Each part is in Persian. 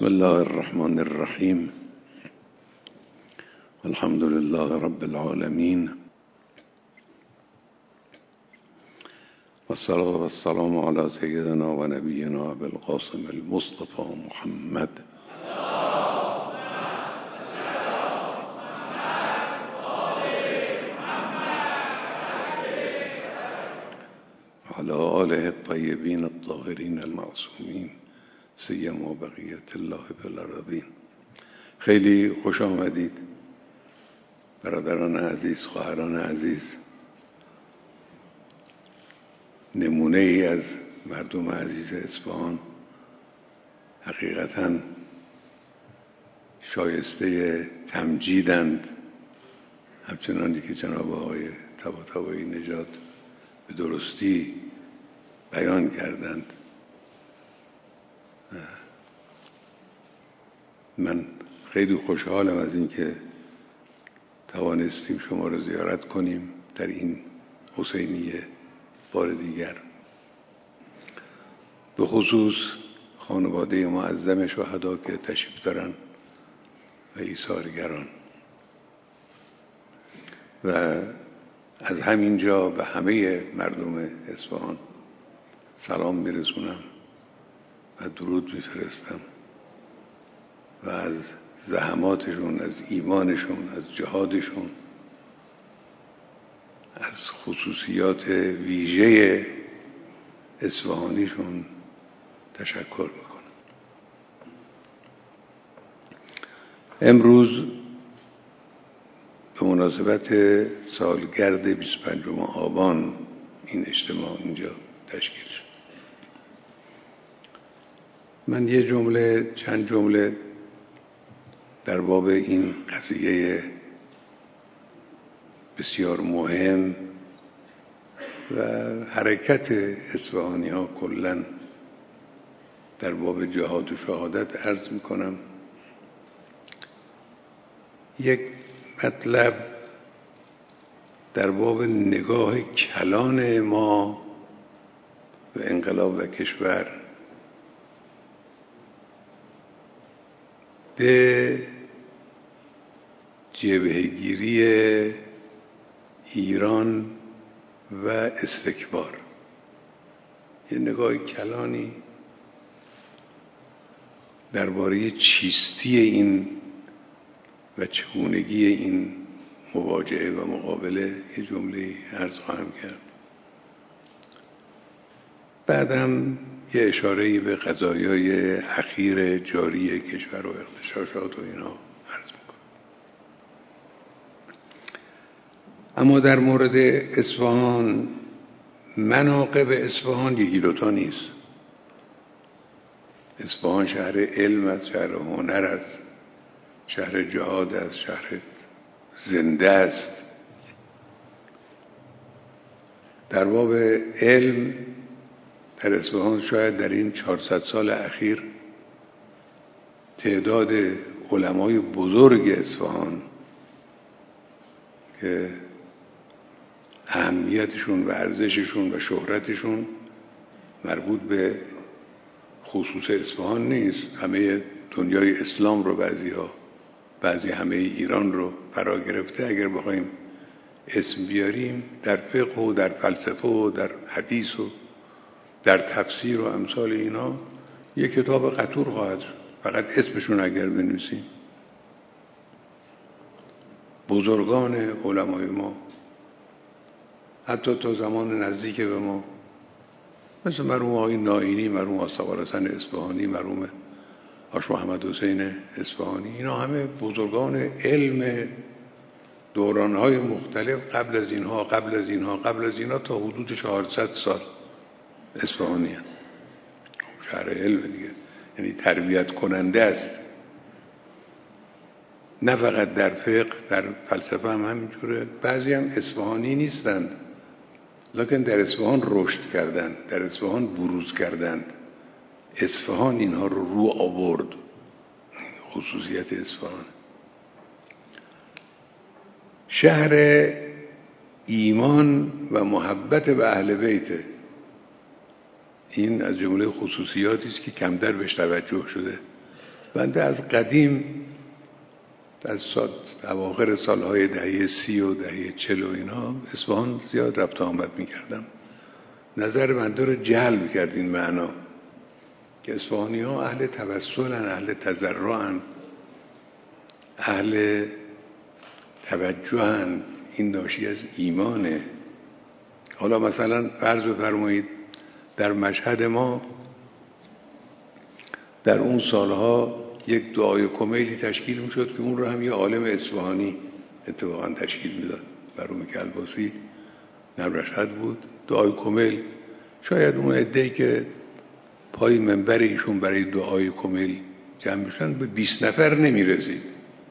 بسم الله الرحمن الرحیم. الحمد لله رب العالمین والصلاة والسلام على سيدنا و نبینا ابی القاسم المصطفى محمد وعلى آله الطیبین الطاهرین المعصومین سیما بقیت الله فی الارضین. خیلی خوش آمدید برادران عزیز، خواهران عزیز. نمونه ای از مردم عزیز اصفهان، حقیقتاً شایسته تمجیدند، همچنانی که جناب آقای طباطبایی نژاد به درستی بیان کردند. من خیلی خوشحالم از اینکه توانستیم شما رو زیارت کنیم در این حسینیه بار دیگر، به خصوص خانواده معظم شهدا که تشریف دارن و ایثارگران، و از همینجا به همه مردم اصفهان سلام میرسونم و درود میفرستم و از زحماتشون، از ایمانشون، از جهادشون، از خصوصیات ویژه اصفهانیشون تشکر میکنم. امروز به مناسبت سالگرد 25 آبان این اجتماع اینجا تشکیل شد. من چند جمله در باب این قضیه بسیار مهم و حرکت اصفهانی ها کلاً در باب جهاد و شهادت عرض میکنم. یک مطلب در باب نگاه کلان ما به انقلاب و کشور، به جبهه‌گیری ایران و استکبار. یه نگاه کلانی درباره چیستی این و چگونگی این مواجهه و مقابله یه جمله عرض خواهم کرد. بعدم یه اشاره‌ای به قضایای اخیر جاری کشور و اغتشاشات و اینا عرض میکنم. اما در مورد اصفهان، مناقب اصفهان یکی دوتا نیست. اصفهان شهر علم است، شهر هنر است، شهر جهاد است، شهر زنده است. در باب علم در اصفهان شاید در این 400 سال اخیر تعداد علمای بزرگ اصفهان که اهمیتشون و ارزششون و شهرتشون مربوط به خصوص اصفهان نیست، همه دنیای اسلام رو بعضی همه ایران رو فرا گرفته. اگر بخوایم اسم بیاریم، در فقه و در فلسفه و در حدیث و در تفسیر و امثال اینا یک کتاب قطور خواهد شد، فقط اسمشون اگر بنویسیم. بزرگان علمای ما حتی تا زمان نزدیک به ما، مثل مرحوم آقای نائینی، مرحوم آستوالحسن اصفهانی، مرحوم حاج محمد حسین اصفهانی، اینا همه بزرگان علم دورانهای مختلف قبل از اینها تا حدود 400 سال اصفهانی هست. شهر علم دیگه، یعنی تربیت کننده است، نه فقط در فقه، در فلسفه هم همینجوره. بعضی هم اصفهانی نیستند لکن در اصفهان رشد کردند، در اصفهان بروز کردند. اصفهان اینها رو آورد. خصوصیت اصفهان شهر ایمان و محبت به اهل بیت. این از جمله خصوصیاتی است که کمتر بهش توجه شده بنده از قدیم از اواخر سالهای دهه 30 و دهه 40 و اینا اصفهان زیاد رفت آمد میکردم. نظر بنده رو جلب کرد این معنا که اصفهانی ها اهل توسلن، اهل تضرعن، اهل توجهن. این ناشی از ایمانه. حالا مثلا فرض بفرمایید در مشهد ما در اون سالها یک دعای کمیلی تشکیل میشد که اون رو هم یه عالم اصفهانی اتفاقا تشکیل میداد. مرحوم کلباسی در مشهد بود. دعای کمیل شاید اون عده‌ای که پای منبر ایشون برای دعای کمیل جمع میشن به 20 نفر نمیرسید.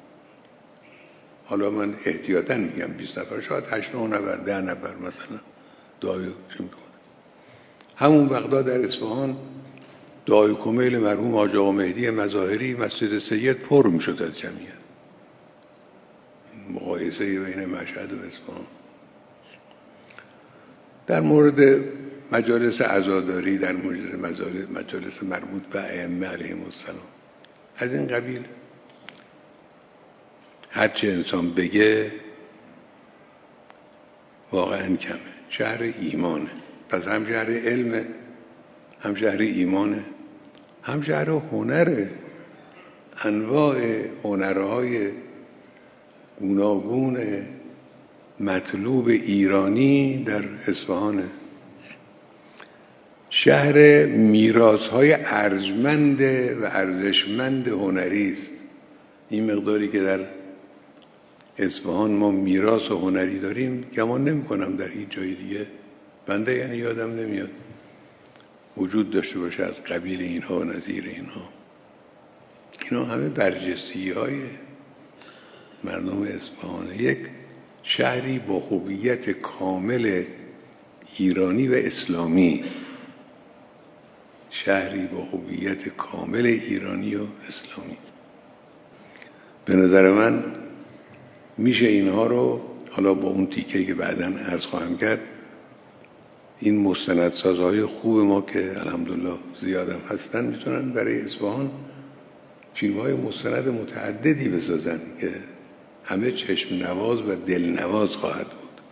حالا من احتیاطاً میگم 20 نفر، شاید 8 9 نفر 10 نفر مثلا دعای چی میکنه. همون وقتا در اصفهان دعای کمیل مرحوم حاج آقا مهدی مظاهری مسجد سید پر میشد از جمعیت. مقایسه بین مشهد و اصفهان. در مورد مجالس عزاداری، در مورد مجالس مربوط به ائمه علیهم السلام، از این قبیل هرچه انسان بگه واقعا کمه. شهر ایمانه. پس هم شهر علمه، هم شهر ایمانه، هم شهر هنره. انواع هنرهای گوناگون مطلوب ایرانی در اصفهانه. شهر میراث‌های ارجمند و ارزشمند هنری است. این مقداری که در اصفهان ما میراث هنری داریم گمان نمی‌کنم در هیچ جای دیگه بنده یعنی یادم نمیاد وجود داشته باشه از قبیل اینها و نظیر اینها. اینا همه برجستگی‌های مردم اصفهانه. یک شهری با هویت کامل ایرانی و اسلامی. شهری با هویت کامل ایرانی و اسلامی. به نظر من میشه اینها رو حالا با اون تیکه‌ای که بعداً عرض خواهم کرد، این مستندسازهای خوب ما که الحمدلله زیادم هستن میتونن برای اصفهان فیلم‌های مستند متعددی بسازن که همه چشم نواز و دل نواز خواهد بود.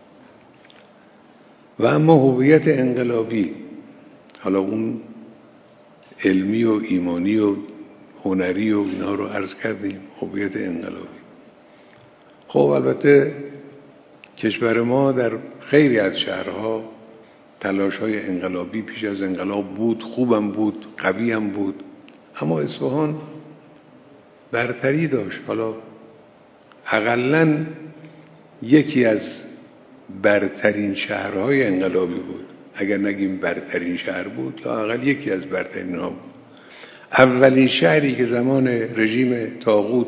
و اما هویت انقلابی، حالا اون علمی و ایمانی و هنری و اینا رو عرض کردیم. هویت انقلابی، خب البته کشور ما در خیلی از شهرها تلاش‌های انقلابی پیش از انقلاب بود، خوبم بود، قوی هم بود، اما اصفهان برتری داشت. حالا حداقل یکی از برترین شهرهای انقلابی بود. اگر نگیم برترین شهر بود، لااقل یکی از برترین ها بود. اولین شهری که زمان رژیم طاغوت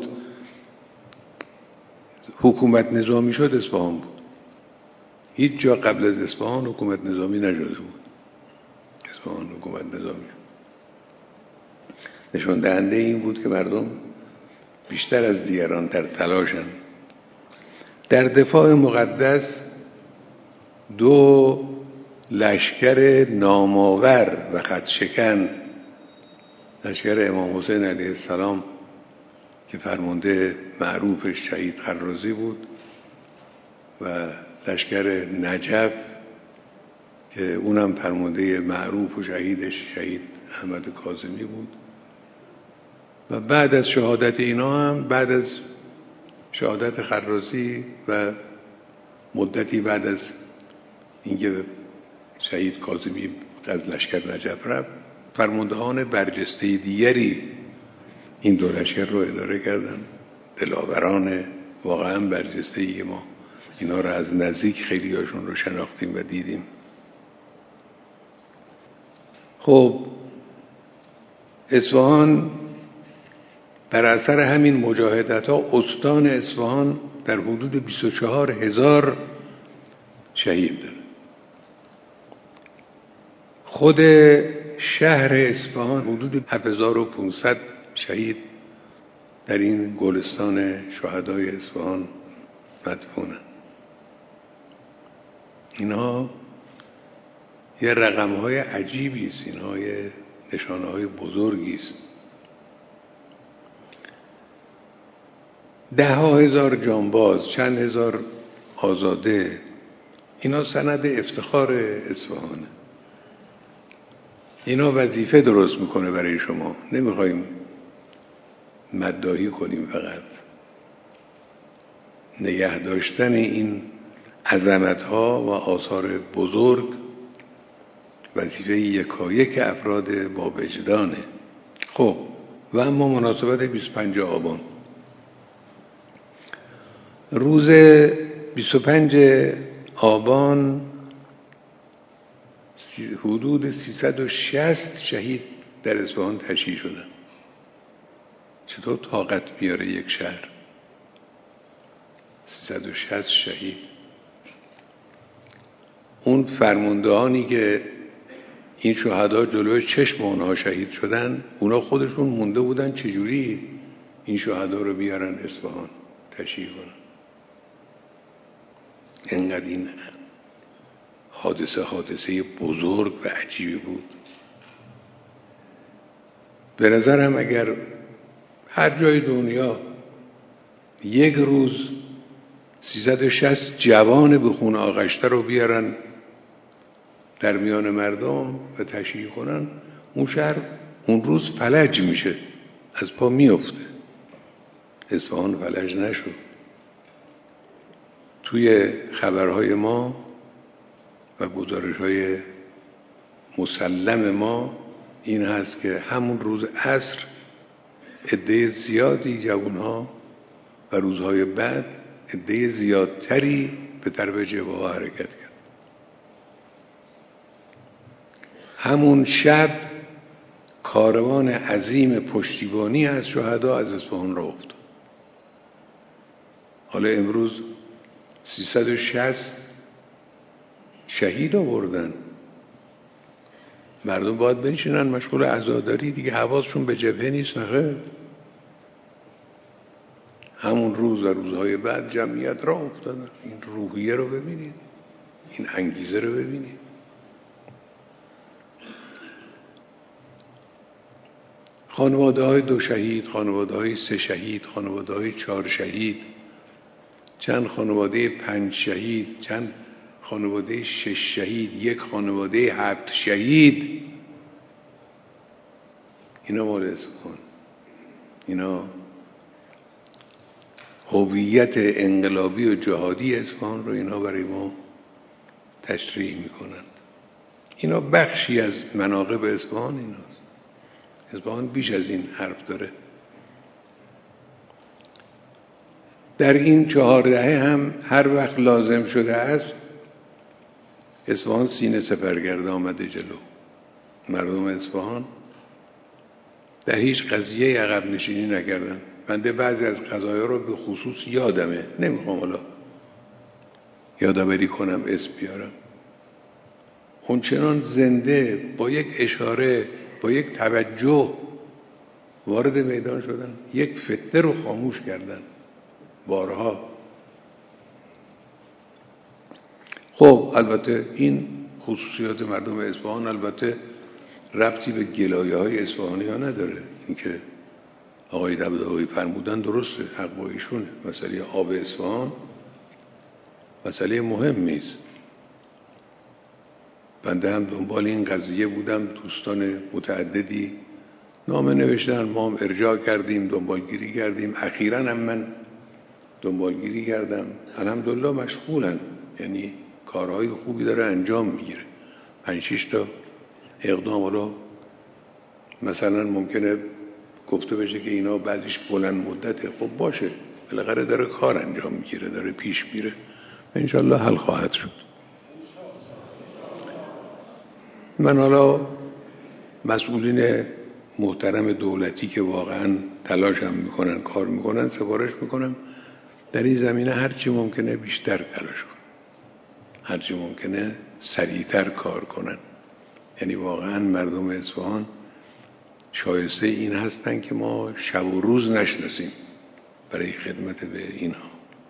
حکومت نظامی شد اصفهان بود. هیچ جا قبل از اصفهان حکومت نظامی نشده بود. اصفهان حکومت نظامی نشون دهنده این بود که مردم بیشتر از دیگران در تلاشن. در دفاع مقدس دو لشکر نامآور و خطشکن، لشکر امام حسین علیه السلام که فرمانده معروفش شهید خرازی بود و لشکر نجف که اونم فرمانده معروف و شهیدش شهید احمد کاظمی بود. و بعد از شهادت اینا هم، بعد از شهادت خرازی و مدتی بعد از اینکه شهید کاظمی از لشکر نجف رفت، فرماندهان برجسته دیگری این دو لشکر رو اداره کردن. دلاوران واقعا برجسته‌ای که ما اینا رو از نزدیک خیلی هاشون رو شناختیم و دیدیم. خب اصفهان در اثر همین مجاهدت ها، استان اصفهان در حدود 24,000 شهید داره. خود شهر اصفهان حدود 7500 شهید در این گلستان شهدای اصفهان مدفونن. اینها یه رقم‌های عجیبی است، اینها یه نشانه‌های بزرگی است. 10,000 هزار جانباز، چند هزار آزاده، اینا سند افتخار اصفهانه. اینا وظیفه درست میکنه برای شما. نمیخوایم مداحی کنیم، فقط نگه داشتن این عظمت‌ها و آثار بزرگ وظیفه یکایک افراد با وجدانه. خب و اما مناسبت 25 آبان، روز 25 آبان حدود 360 شهید در اصفهان تشییع شدن. چطور طاقت بیاره یک شهر 360 شهید؟ اون فرماندهانی که این شهدا جلوی چشم اونها شهید شدن، اونا خودشون مونده بودن چجوری این شهدا رو بیارن اصفهان تشییع کنن. انقدر این حادثه بزرگ و عجیبی بود. به نظرم اگر هر جای دنیا یک روز 360 جوان به خون آغشته رو بیارن در میان مردم و تشییع کنن، اون شهر اون روز فلج میشه، از پا میفته. اصفهان فلج نشد. توی خبرهای ما و گزارش‌های مسلم ما این هست که همون روز عصر عده زیادی جوانها و روزهای بعد عده زیادتری به طرف جبهه‌ها حرکت کرد. همون شب کاروان عظیم پشتیبانی از شهدا از اصفهان راه افتاد. حالا امروز 360 شهید آوردن، مردم باید بنشینن مشغول عزاداری دیگه، حواسشون به جبهه نیست. نخیر، همون روز و روزهای بعد جمعیت راه افتادن. این روحیه رو ببینید، این انگیزه رو ببینید. خانواده های 2 شهید، خانواده های 3 شهید، خانواده های 4 شهید، چند خانواده 5 شهید، چند خانواده 6 شهید، یک خانواده 7 شهید. اینا مال اصفهان، اینا هویت انقلابی و جهادی اصفهان رو اینا برای ما تشریح میکنن. اینا بخشی از مناقب اصفهان ایناست. اصفهان بیش از این حرف داره. در این 4 دهه هم هر وقت لازم شده است اصفهان سینه سپرگرد آمده جلو. مردم اصفهان در هیچ قضیه عقب نشینی نکردن. بنده بعضی از قضایا رو به خصوص یادمه، نمیخوام حالا یادآوری کنم اسم بیارم. اونچنان زنده با یک اشاره، با یک توجه وارد میدان شدن، یک فتنه رو خاموش کردن بارها. خب البته این خصوصیات مردم اصفهان البته ربطی به گلایه‌های اصفهانی ها نداره. اینکه آقای طباطبایی فرمودن درسته، حق با ایشونه. مسئله آب اصفهان مسئله مهمی است. بنده هم دنبال این قضیه بودم، دوستان متعددی نامه نوشتن، ما هم ارجاع کردیم، دنبالگیری کردیم. اخیراً هم من دنبالگیری کردم. الحمدلله مشغولن، یعنی کارهای خوبی داره انجام میگیره. 5-6 تا اقدام. حالا مثلا ممکنه گفته بشه که اینا بعضیش بلند مدته. خب باشه، بالاخره داره کار انجام میگیره، داره پیش میره، انشالله حل خواهد شد. من حالا مسئولین محترم دولتی که واقعا تلاش هم میکنن، کار میکنن، سفارش میکنم در این زمینه هرچی ممکنه بیشتر تلاش کنن، هرچی ممکنه سریعتر کار کنن. یعنی واقعا مردم اصفهان شایسته این هستن که ما شب و روز نشناسیم برای خدمت به اینها.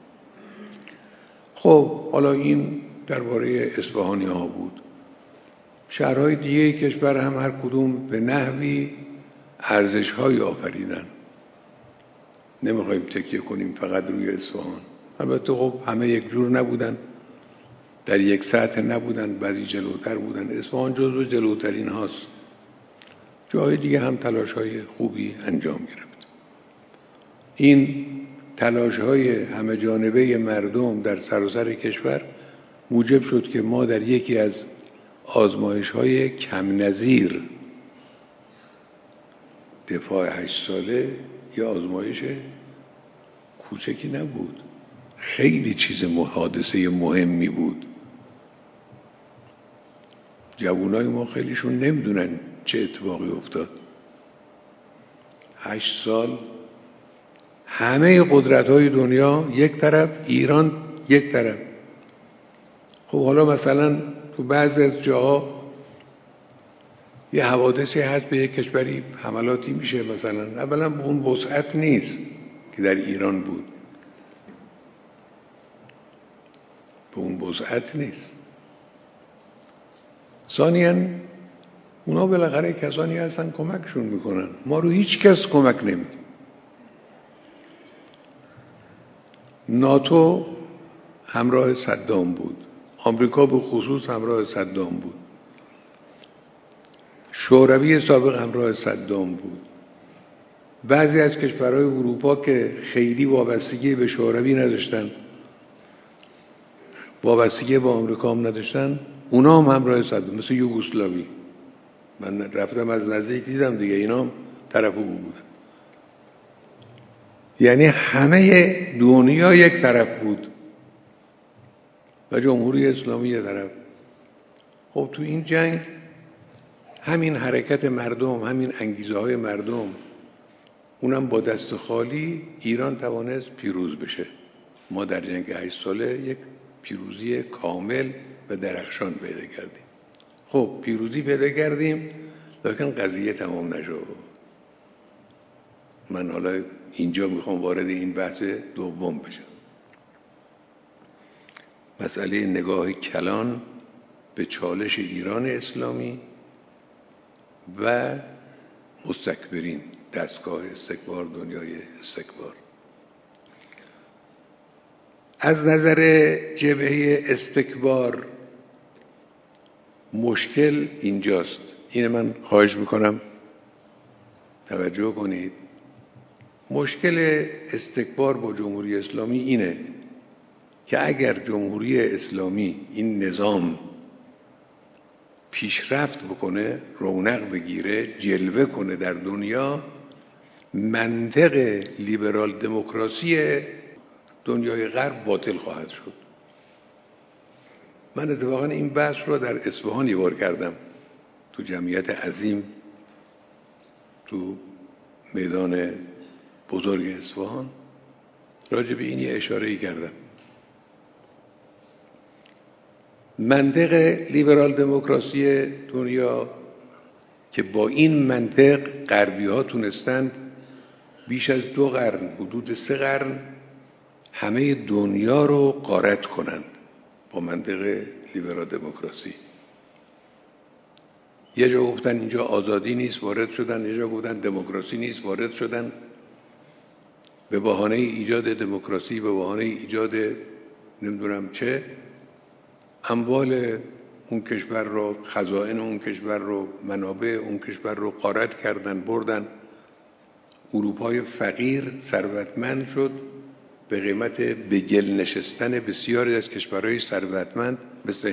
خب حالا این درباره اصفهانی ها بود. شهرهای دیگه کشور هم هر کدوم به نحوی ارزش‌هایی آفریدن. نمیخوایم تکیه کنیم فقط روی اصفهان. البته خب همه یک جور نبودن، در یک سطح نبودن، بعضی جلوتر بودن. اصفهان جزو جلوترین هاست. جای دیگه هم تلاش‌های خوبی انجام گرفت. این تلاش‌های همه جانبه مردم در سراسر کشور موجب شد که ما در یکی از آزمایش‌های کم نظیر دفاع 8 ساله، یه آزمایش کوچکی نبود، خیلی چیز حادثه مهمی بود. جوانای ما خیلیشون نمیدونن چه اتفاقی افتاد. 8 سال همه قدرت‌های دنیا یک طرف، ایران یک طرف. خب حالا مثلا تو بعضی از جاها یه حوادثی هست به یک کشوری حملاتی میشه، مثلا اولا به اون وسعت نیست که در ایران بود، به اون وسعت نیست. ثانیاً اونا بالاخره کسانی هستن کمکشون میکنن، ما رو هیچ کس کمک نمیده. ناتو همراه صدام بود، آمریکا به خصوص همراه صدام بود، شوروی سابق همراه صدام بود. بعضی از کشورهای اروپا که خیلی وابستگی به شوروی نداشتن، وابستگی به آمریکا هم نداشتن، اونا هم همراه صدام، مثل یوگسلاوی. من رفتم از نزدیک دیدم دیگه، اینا هم طرف او بود. یعنی همه دنیا یک طرف بود و جمهوری اسلامی یک طرف. خب تو این جنگ همین حرکت مردم، همین انگیزه های مردم، اونم با دست خالی ایران توانست پیروز بشه. ما در جنگ 8 ساله یک پیروزی کامل و درخشان پیدا کردیم. خب پیروزی پیدا کردیم، لیکن قضیه تمام نشد. من حالا اینجا میخوام وارد این بحث دوم بشم. مسئله نگاه کلان به چالش ایران اسلامی و مستکبرین، دستگاه استکبار، دنیای استکبار. از نظر جبهه استکبار مشکل اینجاست. اینه من خواهش میکنم توجه کنید. مشکل استکبار با جمهوری اسلامی اینه که اگر جمهوری اسلامی این نظام پیشرفت بکنه، رونق بگیره، جلوه کنه در دنیا، منطق لیبرال دموکراسی دنیای غرب باطل خواهد شد. من اتفاقا این بحث رو در اصفهان یه بار کردم، تو جمعیت عظیم تو میدان بزرگ اصفهان، راجع به این یه اشاره‌ای کردم. منطق لیبرال دموکراسی دنیا که با این منطق غربی‌ها تونستند بیش از 2 قرن، حدود 3 قرن همه دنیا رو غارت کنند با منطق لیبرال دموکراسی. یه جا گفتن اینجا آزادی نیست، وارد شدن. یه جا گفتن دموکراسی نیست، وارد شدن. به بهانه ایجاد دموکراسی، به بهانه ایجاد نمیدونم چه، اموال اون کشور رو، خزائن اون کشور رو، منابع اون کشور رو غارت کردن، بردن. اروپای فقیر ثروتمند شد به قیمت به گل نشستن بسیاری از کشورهای ثروتمند مثل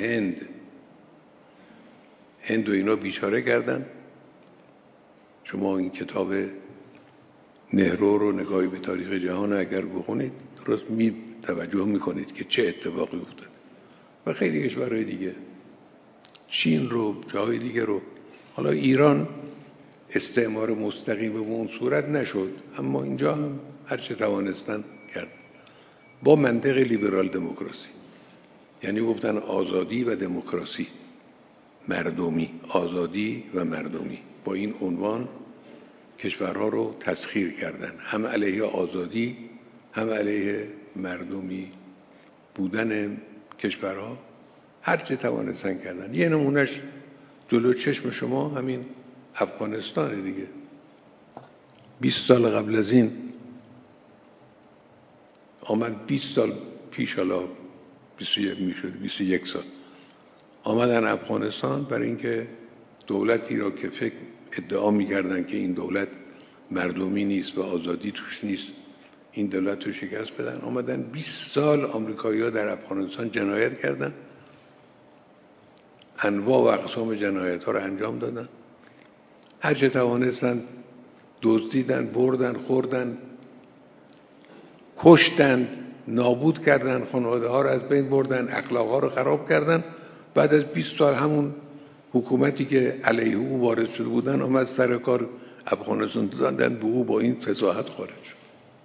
هند و اینا بیچاره کردن. شما این کتاب نهرو رو نگاهی به تاریخ جهان اگر بخونید، درست توجه میکنید که چه اتفاقی افتاد. و خیلی کشورهای دیگه، چین رو، جاهای دیگه رو. حالا ایران استعمار مستقیم به اون صورت نشد، اما اینجا هم هر چه توانستن کرد با منطق لیبرال دموکراسی. یعنی گفتن آزادی و دموکراسی، مردمی، آزادی و مردمی. با این عنوان کشورها رو تسخیر کردن، هم علیه آزادی هم علیه مردمی بودن کشورها، هر چه توانستن کردن. یه نمونهش جلو چشم شما همین افغانستان دیگه. 20 سال قبل از این آمد 20 سال پیش، حالا 21 میشد، 21 سال آمدن افغانستان برای اینکه دولتی را که ادعا میکردن که این دولت مردمی نیست و آزادی توش نیست، این دولت رو شکست بدن. آمدن 20 سال آمریکایی‌ها در افغانستان جنایت کردن، انواع و اقسام جنایت‌ها رو انجام دادن، هر چه توانستند دزدیدن، بردن، خوردن، کشتند، نابود کردن، خانواده‌ها رو از بین بردن، اخلاق‌ها رو خراب کردن. بعد از 20 سال همون حکومتی که علیه او وارد شده بودن آمد سر کار افغانستان دادن به او، با این فضاحت خارج شد.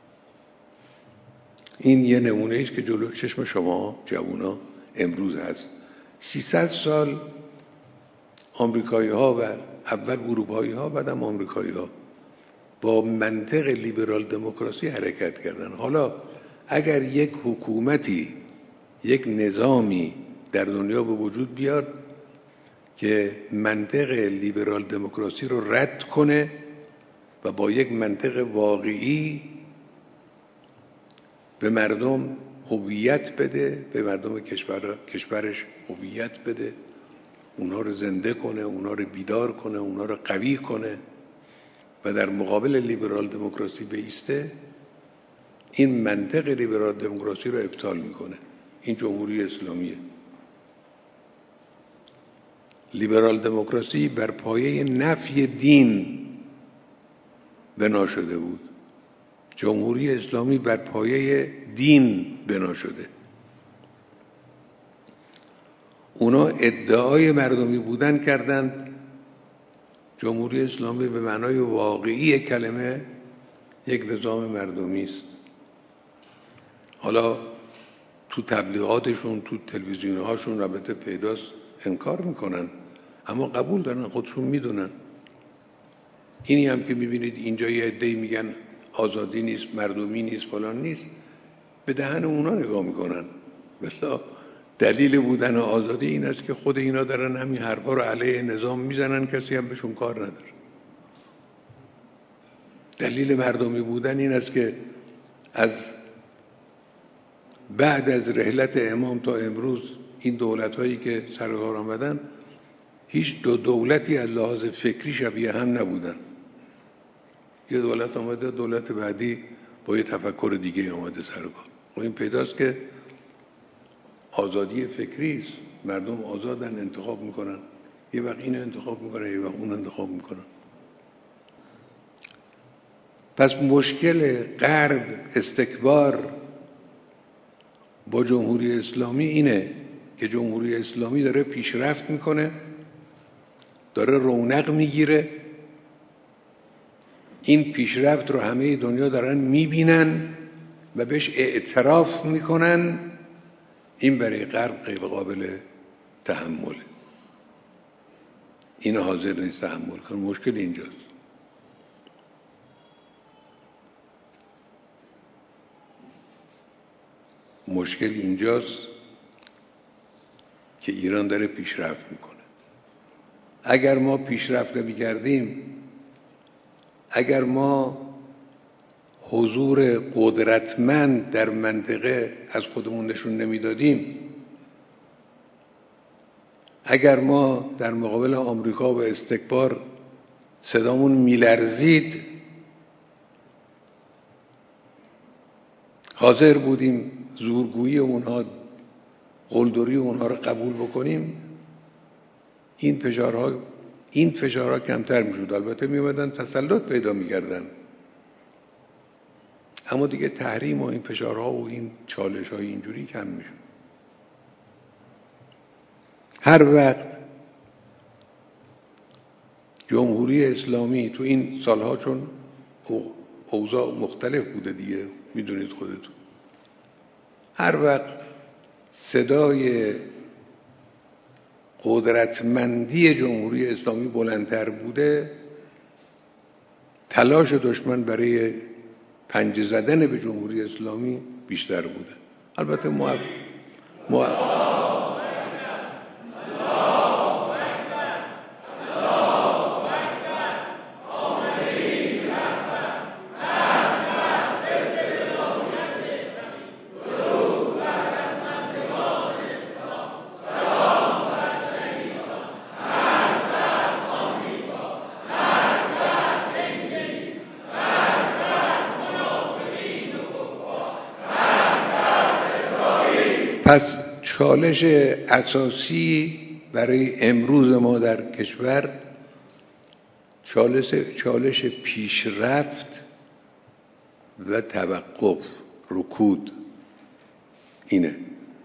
این یه نمونه است که جلو چشم شما جوونا امروز هست. 300 سال آمریکایی‌ها و اول اروپایی‌ها بعدم آمریکایی‌ها با منطق لیبرال دموکراسی حرکت کردن. حالا اگر یک حکومتی، یک نظامی در دنیا به وجود بیاد که منطق لیبرال دموکراسی رو رد کنه و با یک منطق واقعی به مردم هویت بده، به مردم کشورش هویت بده، اونها رو زنده کنه، اونها رو بیدار کنه، اونها رو قوی کنه و در مقابل لیبرال دموکراسی بایسته، این منطق لیبرال دموکراسی رو ابطال میکنه. این جمهوری اسلامیه. لیبرال دموکراسی بر پایه نفی دین بنا شده بود، جمهوری اسلامی بر پایه دین بنا شده. اونا ادعای مردمی بودن کردند، جمهوری اسلامی به معنای واقعی کلمه یک نظام مردمی است. حالا تو تبلیغاتشون، تو تلویزیونهاشون رابطه پیداست، انکار میکنن اما قبول دارن، خودشون میدونن. اینی هم که میبینید اینجا یه عده‌ای میگن آزادی نیست، مردمی نیست، فلان نیست، به دهن اونا نگاه میکنن. مثلا دلیل بودن آزادی این است که خود اینا دارن همین حرفا رو علیه نظام میزنن، کسی هم بهشون کار نداره. دلیل مردمی بودن این است که از بعد از رحلت امام تا امروز این دولت‌هایی که سر کار آمدن هیچ دو دولتی از لحاظ فکری شبیه هم نبودن. یه دولت آمده، دولت بعدی با یه تفکر دیگه آمده سر کار. و این پیداست که آزادی فکری است، مردم آزادن، انتخاب میکنن، یه وقت این انتخاب میکنن، یه وقت اون انتخاب میکنن. پس مشکل غرب، استکبار با جمهوری اسلامی اینه که جمهوری اسلامی داره پیشرفت میکنه، داره رونق میگیره، این پیشرفت رو همه دنیا دارن میبینن و بهش اعتراف میکنن. این برای غرب غیر قابل تحمله، این حاضر نیست تحمل کنه. مشکل اینجاست. مشکل اینجاست که ایران داره پیشرفت میکنه. اگر ما پیشرفت نمی‌کردیم، اگر ما حضور قدرتمند در منطقه از خودمون نشون نمیدادیم، اگر ما در مقابل آمریکا و استکبار صدامون میلرزید، حاضر بودیم زورگویی اونها، قلدری اونها رو قبول بکنیم، این فشارها کمتر میشد. البته میومدن تسلط پیدا میکردن، اما دیگه تحریم و این فشارها و این چالش‌های اینجوری کم میشد. هر وقت جمهوری اسلامی تو این سالها، چون اوضاع مختلف بوده دیگه، میدونید خودتون، هر وقت صدای قدرتمندی جمهوری اسلامی بلندتر بوده، تلاش دشمن برای پنجه زدن به جمهوری اسلامی بیشتر بوده. البته پس چالش اساسی برای امروز ما در کشور چالش پیشرفت و توقف، رکود اینه.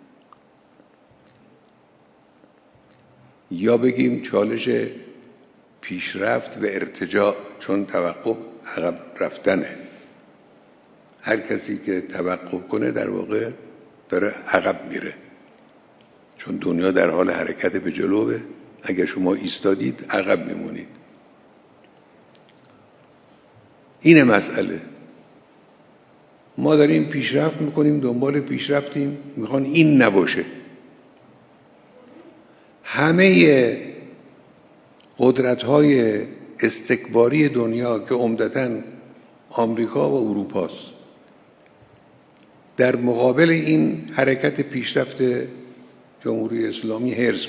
یا بگیم چالش پیشرفت و ارتجاع، چون توقف عقب رفتنه. هر کسی که توقف کنه در واقع داره عقب میره، چون دنیا در حال حرکت به جلوه. اگر شما ایستادید عقب میمونید. اینه مسئله. ما داریم پیشرفت میکنیم، دنبال پیشرفتیم، میخوان این نباشه. همه قدرت‌های استکباری دنیا که عمدتاً آمریکا و اروپاست، در مقابل این حرکت پیشرفت جمهوری اسلامی هرس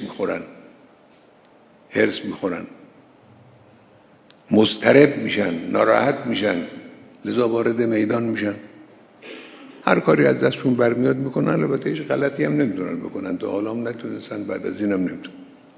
میخورن، مضطرب میشن، ناراحت میشن، لذا وارد میدان میشن. هر کاری از دستشون برمیاد میکنن. البته هیچ غلطی هم نمیدونن بکنن، تا حالا هم نتونستن، بعد از اینم نمیتونن.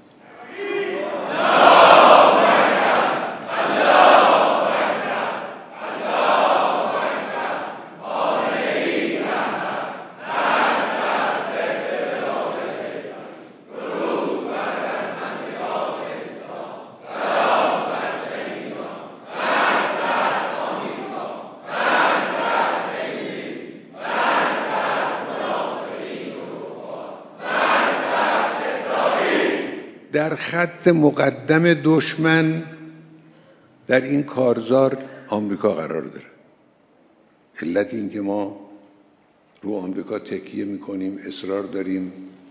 در خط مقدم دشمن در این کارزار آمریکا قرار داره. علت این که ما رو آمریکا تکیه میکنیم، اصرار داریم،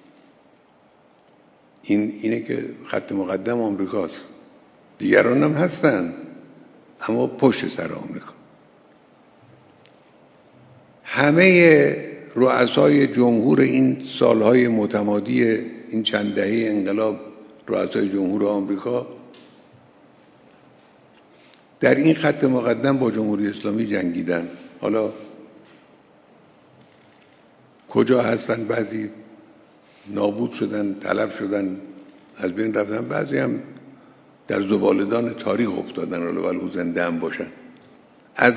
اینه که خط مقدم آمریکاست. دیگران هم هستن اما پشت سر آمریکا. همه رؤسای جمهور این سالهای متمادی، این چند دهه انقلاب، رؤسای جمهور آمریکا در این خط مقدم با جمهوری اسلامی جنگیدن. حالا کجا هستن؟ بعضی نابود شدن، تلف شدن، از بین رفتن، بعضی هم در زباله‌دان تاریخ افتادن، حالا ولو زنده هم باشن. از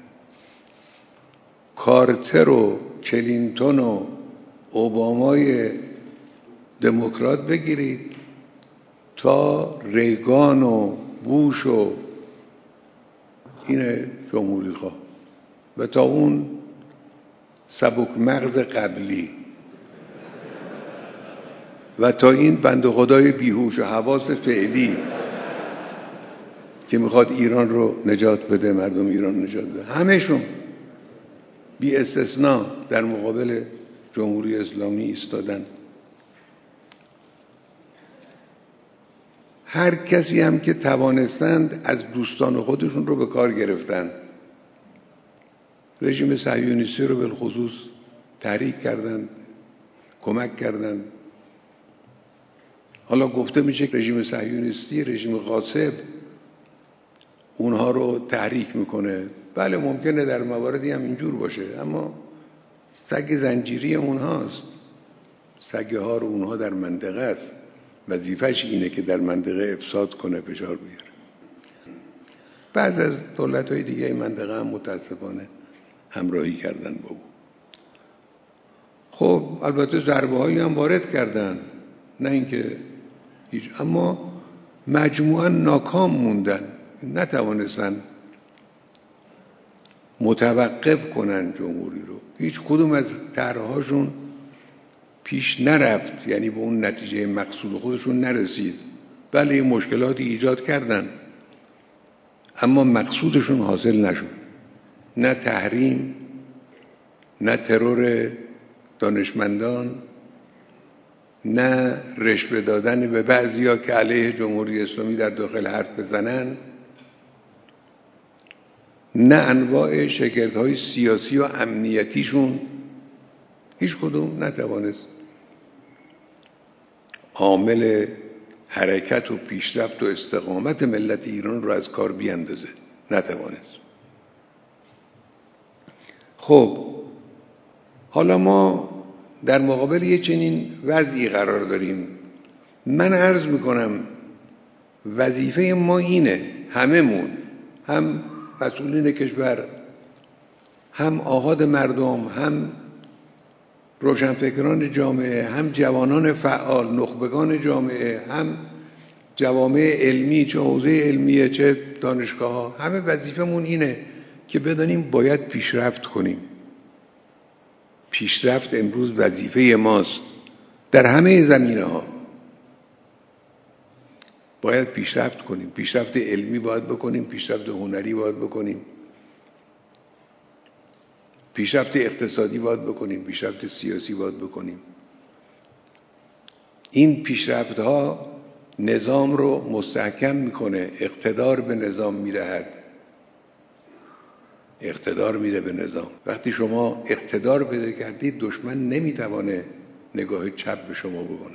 کارتر و کلینتون و اوبامای دموکرات بگیرید تا ریگان و بوش و این جمهوری خواه و تا اون سبک مغز قبلی و تا این بنده خدای بیهوش و حواس فعلی که میخواد ایران رو نجات بده، مردم ایران نجات بده، همه‌شون بی استثناء در مقابل جمهوری اسلامی ایستادن. هر کسی هم که توانستند از دوستان خودشون رو به کار گرفتن. رژیم صهیونیستی رو بالخصوص تحریک کردن، کمک کردن. حالا گفته میشه که رژیم صهیونیستی، رژیم غاصب اونها رو تحریک میکنه. بله ممکنه در مواردی هم اینجور باشه، اما سگ زنجیری اونهاست. سگه ها رو اونها در منطقه است، وظیفش اینه که در منطقه افساد کنه، فشار بیاره. بعض از دولت‌های دیگه این منطقه هم متاسفانه همراهی کردن با او. خب البته ضربه‌هایی هم وارد کردن، نه اینکه هیچ، اما مجموعاً ناکام موندن، نتوانستن متوقف کنن جمهوری رو. هیچ کدوم از طرح‌هاشون پیش نرفت، یعنی به اون نتیجه مقصود خودشون نرسید. بله این مشکلاتی ایجاد کردن اما مقصودشون حاصل نشد. نه تحریم، نه ترور دانشمندان، نه رشوه دادن به بعضیا که علیه جمهوری اسلامی در داخل حرف بزنن، نه انواع شگردهای سیاسی و امنیتیشون. هیچ کدوم نتوانست عامل حرکت و پیشرفت و استقامت ملت ایران رو از کار بیاندازه. نتوانست. خب حالا ما در مقابل یه چنین وضعی قرار داریم. من عرض میکنم وظیفه ما اینه، هممون، هم مسئولین کشور، هم آحاد مردم، هم روشنفکران جامعه، هم جوانان فعال، نخبگان جامعه، هم جوامع علمی، چه حوزه علمیه چه دانشگاه ها، همه وظیفمون اینه که بدانیم باید پیشرفت کنیم. پیشرفت امروز وظیفه ماست در همه زمینه ها. باید پیشرفت کنیم، پیشرفت علمی باید بکنیم، پیشرفت هنری باید بکنیم، پیشرفت اقتصادی باید بکنیم، پیشرفت سیاسی باید بکنیم. این پیشرفت ها نظام رو مستحکم میکنه، اقتدار به نظام میدهد، اقتدار میده به نظام. وقتی شما اقتدار پیدا کردید دشمن نمیتوانه نگاه چپ به شما بکنه.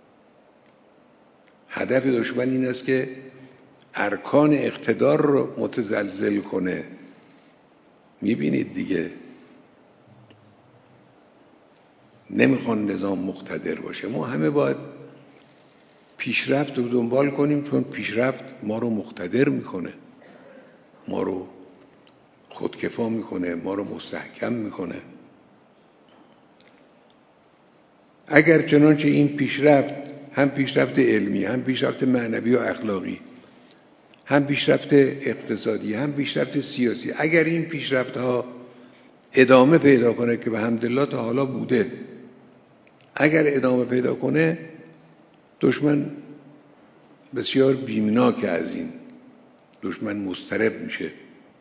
هدف دشمن این است که ارکان اقتدار رو متزلزل کنه. میبینید دیگه، نمیخوان نظام مقتدر باشه. ما همه باید پیشرفت رو دنبال کنیم، چون پیشرفت ما رو مقتدر میکنه، ما رو خودکفا میکنه، ما رو مستحکم میکنه. اگر چنانچه این پیشرفت، هم پیشرفت علمی، هم پیشرفت معنوی و اخلاقی، هم پیشرفت اقتصادی، هم پیشرفت سیاسی، اگر این پیشرفت ها ادامه پیدا کنه که به حمدالله تا حالا بوده، اگر ادامه پیدا کنه، دشمن بسیار بیمناک از این، دشمن مضطرب میشه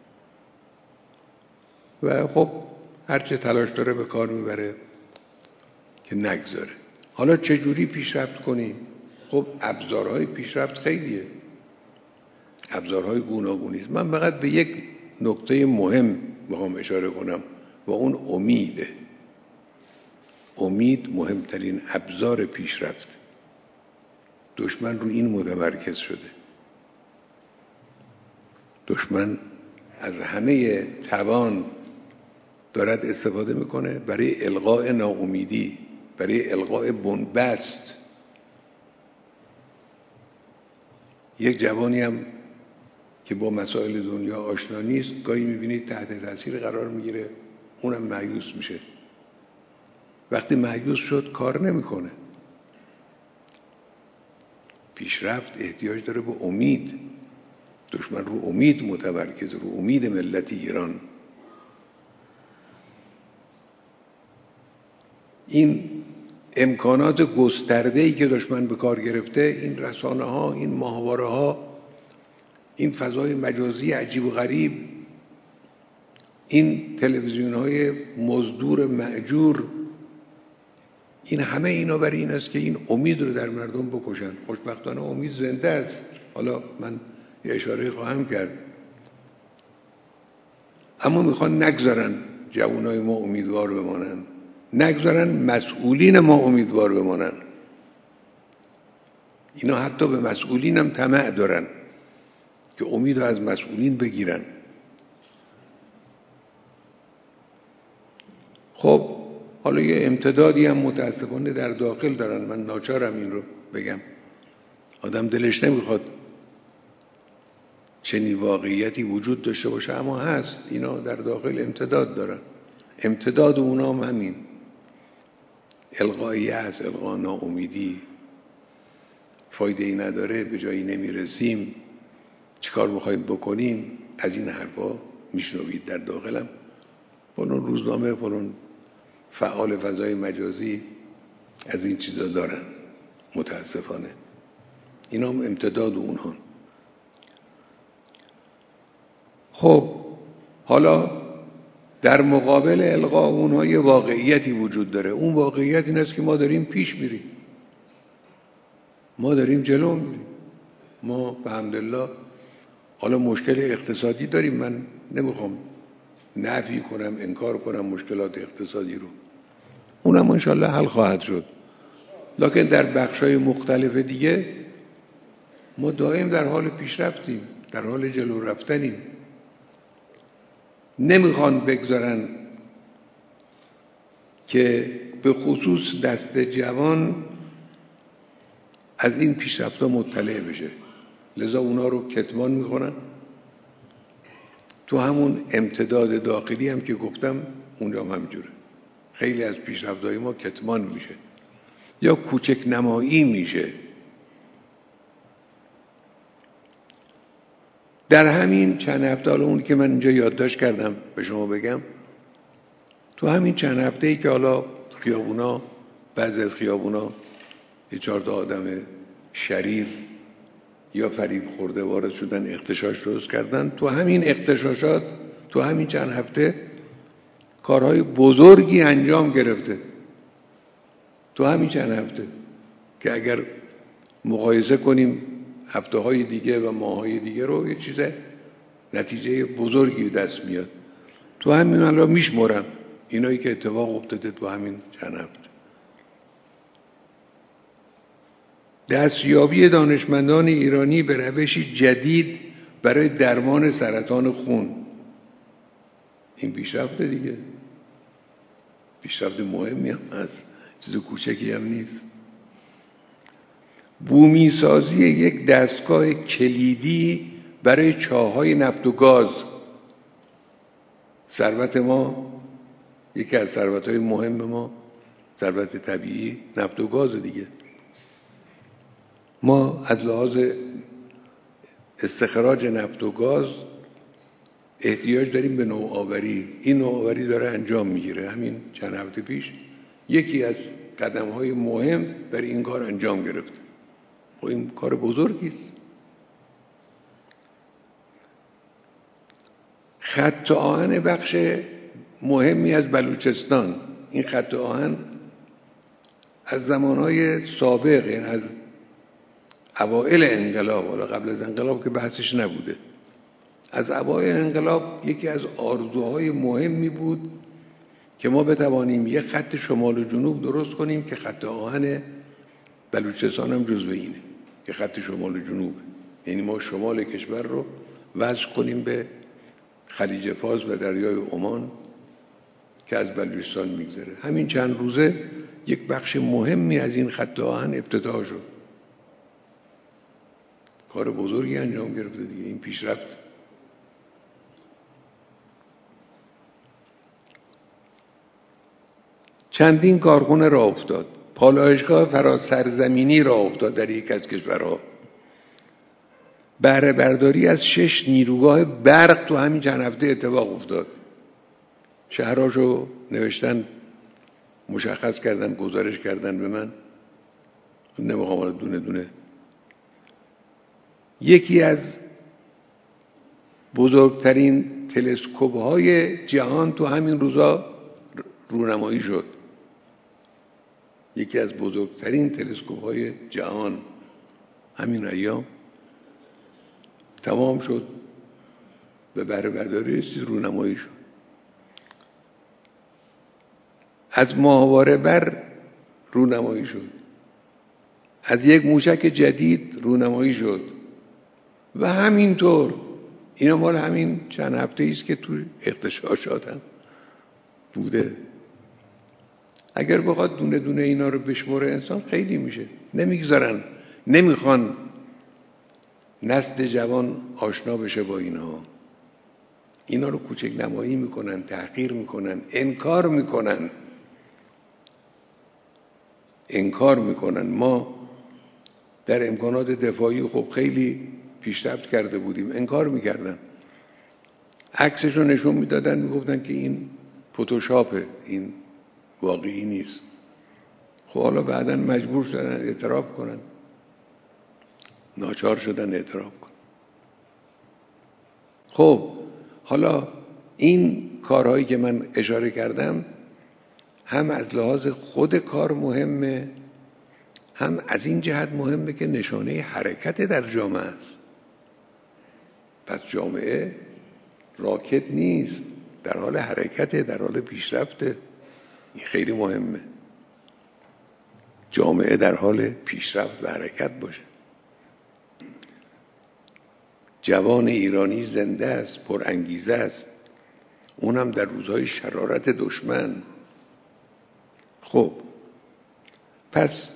و خب هرچه تلاش داره به کار میبره که نگذاره. حالا چجوری پیشرفت کنیم؟ خب ابزارهای پیشرفت خیلیه، ابزارهای گوناگونی است. من فقط به یک نکته مهم میخوام اشاره کنم و اون امیده. امید مهمترین ابزار پیشرفت. دشمن رو این متمرکز شده. دشمن از همه توان دارد استفاده میکنه برای القاء ناامیدی، برای القاء بنبست. یک جوانی هم که با مسائل دنیا آشنا نیست گاهی میبینید تحت تاثیر قرار میگیره، اونم مایوس میشه. وقتی مایوس شد کار نمیکنه. پیشرفت احتیاج داره به امید. دشمن رو امید متمرکز، رو امید ملت ایران. این امکانات گسترده‌ای که دشمن به کار گرفته، این رسانه ها، این ماهواره ها، این فضای مجازی عجیب و غریب، این تلویزیون های مزدور مأجور، این همه اینا برای این است که این امید رو در مردم بکشن. خوشبختانه امید زنده است. حالا من یه اشاره خواهم کرد. اما میخوان نگذارن جوانای ما امیدوار بمانن، نگذارن مسئولین ما امیدوار بمانن. اینا حتی به مسئولین هم طمع دارن که امید رو از مسئولین بگیرن. خب حالا یه امتدادی هم متاسفانه در داخل دارن. من ناچارم این رو بگم. آدم دلش نمیخواد چنین واقعیتی وجود داشته باشه، اما هست. اینا در داخل امتداد دارن. امتداد اونا هم همین القایی هست، القا ناامیدی، فایده ای نداره، به جایی نمیرسیم، چیکار بخوایم بکنیم، از این حرفا میشنوید. در داخلم فلان روزنامه، فلان فعال فضای مجازی از این چیزا دارن. متاسفانه اینا هم امتداد اونها. خب حالا در مقابل القا اونها یه واقعیتی وجود داره. اون واقعیت این است که ما داریم پیش میریم، ما داریم جلو میریم. ما به حمدالله حالا مشکل اقتصادی داریم، من نمیخوام نفی کنم، انکار کنم مشکلات اقتصادی رو، اونم انشالله حل خواهد شد. لکن در بخشای مختلف دیگه ما دائم در حال پیشرفتیم، در حال جلو رفتنیم. نمیخوان بگذارن که به خصوص دست جوان از این پیشرفت‌ها مطلع بشه، لذا اونا رو کتمان میکنن. تو همون امتداد داخلی هم که گفتم اونجا هم همجوره، خیلی از پیشرفت‌های ما کتمان میشه یا کوچک نمایی میشه. در همین چند هفته، حالا اون که من اینجا یادداشت کردم به شما بگم، تو همین چند هفته‌ای که حالا خیابونا، بعضی از خیابونا یه 4 تا آدم شریر یا فریب خورده وارد شدن، اغتشاش درست کردن، تو همین اغتشاشات تو همین چند هفته کارهای بزرگی انجام گرفته. تو همین چند هفته که اگر مقایسه کنیم هفته‌های دیگه و ماه‌های دیگه رو، یه چیز نتیجه بزرگی دست میاد. تو همین الان میشمرم اینایی که اتفاق افتاده تو همین چند هفته. دستیابی دانشمندان ایرانی به روشی جدید برای درمان سرطان خون، این پیشرفت دیگه، پیشرفت مهمی هم هست، چیز کوچکی هم نیست. بومی سازی یک دستگاه کلیدی برای چاه‌های نفت و گاز. ثروت ما، یکی از ثروت‌های مهم ما، ثروت طبیعی نفت و گاز دیگه. ما از لحاظ استخراج نفت و گاز احتیاج داریم به نوآوری. این نوآوری داره انجام میگیره. همین چند هفته پیش یکی از قدم‌های مهم برای این کار انجام گرفت. خب این کار بزرگی است. خط آهن بخش مهمی از بلوچستان، این خط آهن از زمانهای سابق، یعنی از اوائل انقلاب، حالا قبل از انقلاب که بحثش نبوده، از اوائل انقلاب یکی از آرزوهای مهمی بود که ما بتوانیم یک خط شمال و جنوب درست کنیم که خط آهن بلوچستان هم جزو اینه، که خط شمال و جنوب، یعنی ما شمال کشور رو وصل کنیم به خلیج فارس و دریای عمان که از بلوچستان میگذره. همین چند روزه یک بخش مهمی از این خط آهن افتتاح شد. کار بزرگی انجام گرفته دیگه، این پیشرفت. چندین کارخانه راه افتاد، پالایشگاه فراسرزمینی راه افتاد در یک از کشورها. بهره برداری از 6 نیروگاه برق تو همین چند هفته اتفاق افتاد. شهرهاشو نوشتن، مشخص کردن، گزارش کردن به من، نمیخوام دونه دونه. یکی از بزرگترین تلسکوپ‌های جهان تو همین روزا رونمایی شد. یکی از بزرگترین تلسکوپ‌های جهان همین ایام تمام شد، به بهره برداری رسید، رونمایی شد. از ماهواره بر رونمایی شد، از یک موشک جدید رونمایی شد و همینطور. اینا مال همین چند هفته ایست که تو اغتشاشات هم بوده. اگر بخواد دونه دونه اینا رو بشموره انسان خیلی میشه. نمیگذارن، نمیخوان نسل جوان آشنا بشه با اینها. اینا رو کوچک نمایی میکنن، تحقیر میکنن، انکار میکنن. ما در امکانات دفاعی خب خیلی پیشرفت کرده بودیم، انکار میکردن، عکسشو نشون میدادن، میگفتن که این فتوشاپه، این واقعی نیست. خب حالا بعداً مجبور شدن اعتراف کنن، ناچار شدن اعتراف کنن. خب حالا این کارهایی که من اشاره کردم هم از لحاظ خود کار مهمه، هم از این جهت مهمه که نشانه حرکت در جامعه است. پس جامعه راکت نیست، در حال حرکته، در حال پیشرفته. این خیلی مهمه، جامعه در حال پیشرفت و حرکت باشه. جوان ایرانی زنده است، پر انگیزه است، اونم در روزهای شرارت دشمن. خب پس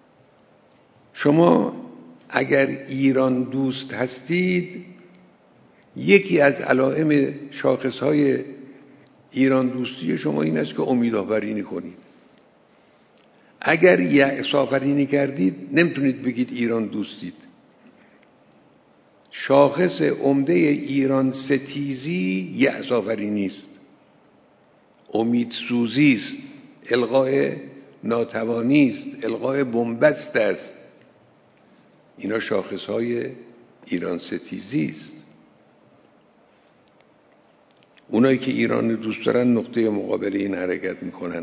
شما اگر ایران دوست هستید، یکی از علائم شاخصهای ایران دوستی شما این است که امیدآفرینی کنید. اگر یأس آفرینی کردید نمیتونید بگید ایران دوستید. شاخص عمده ایران ستیزی یأس آفرینی است، امیدسوزی است، الغای ناتوانی است، الغای بنبست است. اینا شاخصهای ایران ستیزی است. اونایی که ایران دوست دارن نقطه مقابل این حرکت میکنن.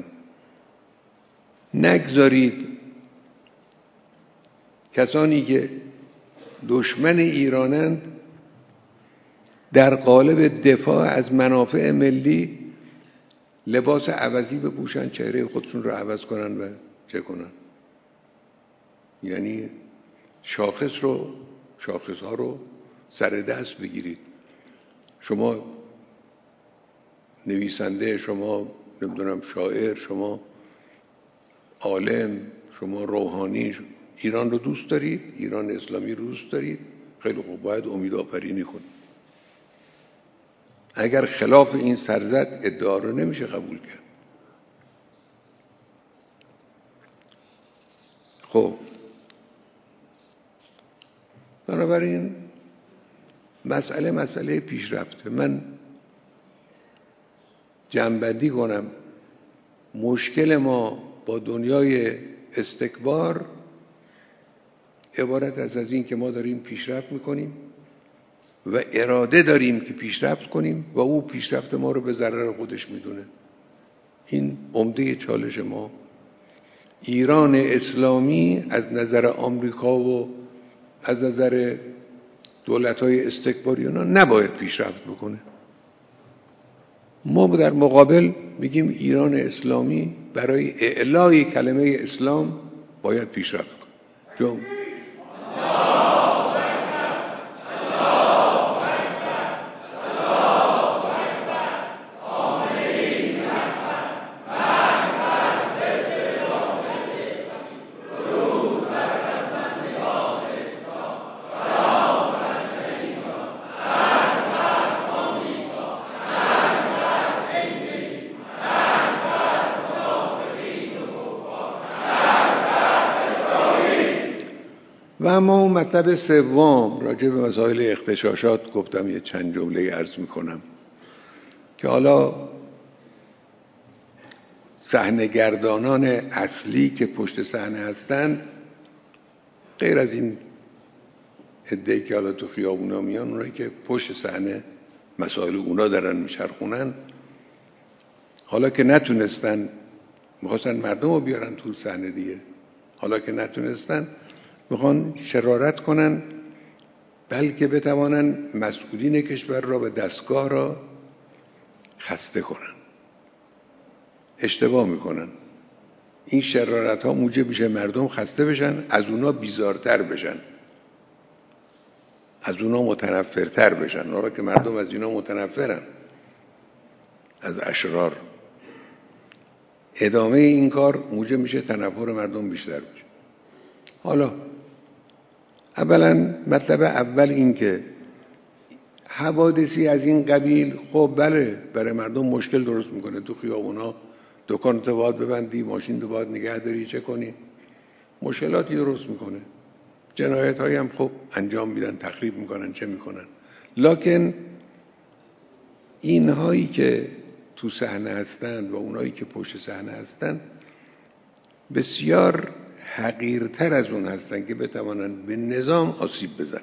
نگذارید کسانی که دشمن ایرانند در قالب دفاع از منافع ملی لباس عوضی بپوشن، چهره خودشون رو عوض کنن و چه کنن. یعنی شاخصها رو سر دست بگیرید. شما نویسنده، شما نمیدونم شاعر، شما عالم، شما روحانی، ایران رو دوست دارید، ایران اسلامی رو دوست دارید، خیلی خوب، باید امیدآفرینی کنید. اگر خلاف این سرزد ادعا رو نمیشه قبول کرد. خب بنابراین مسئله پیشرفته. من جمع‌بندی کنم، مشکل ما با دنیای استکبار عبارت از این که ما داریم پیشرفت میکنیم و اراده داریم که پیشرفت کنیم و او پیشرفت ما رو به ضرر خودش میدونه. این عمده چالش ما. ایران اسلامی از نظر آمریکا و از نظر دولت‌های استکباری اونا نباید پیشرفت بکنه. ما در مقابل میگیم ایران اسلامی برای اعلای کلمه اسلام باید پیشرفت کنه. و اما اون مطلب سوم راجع به مسائل اغتشاشات گفتم، یه چند جمله عرض میکنم که حالا صحنه‌گردانان اصلی که پشت صحنه هستن، غیر از این عده‌ای که حالا تو خیابونا میان، اونایی که پشت صحنه مسائل اونا دارن میچرخونن، حالا که نتونستن، میخواستن مردم رو بیارن تو صحنه دیگه، حالا که نتونستن میخوان شرارت کنن، بلکه بتوانن مسئولین کشور را و دستگاه را خسته کنن. اشتباه میکنن. این شرارت ها موجب میشه مردم خسته بشن، از اونا بیزارتر بشن، از اونا متنفرتر بشن. حالا که مردم از اینا متنفرن، از اشرار، ادامه این کار موجب میشه تنفر مردم بیشتر بشه. حالا اولا مطلب اول این که حوادثی از این قبیل، خب بله، برای مردم مشکل درست میکنه. تو خیابونا دکانت باید ببندی، ماشین تو باید نگه داری، چه کنی، مشکلاتی درست میکنه. جنایت هایی هم خب انجام میدن، تخریب میکنن، چه میکنن. لکن اینهایی که تو صحنه هستند و اونهایی که پشت صحنه هستند بسیار حقیرتر از اون هستن که بتوانن به نظام آسیب بزنن.